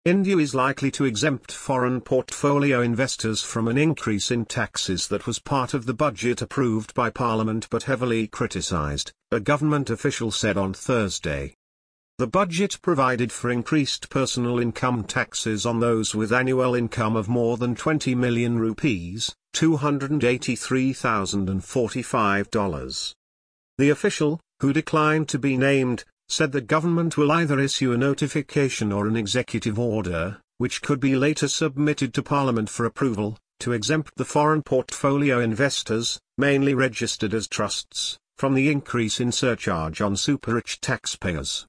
India is likely to exempt foreign portfolio investors from an increase in taxes that was part of the budget approved by Parliament but heavily criticised, a government official said on Thursday. The budget provided for increased personal income taxes on those with annual income of more than 20 million rupees, $283,045. The official, who declined to be named, said the government will either issue a notification or an executive order, which could be later submitted to Parliament for approval, to exempt the foreign portfolio investors, mainly registered as trusts, from the increase in surcharge on super-rich taxpayers.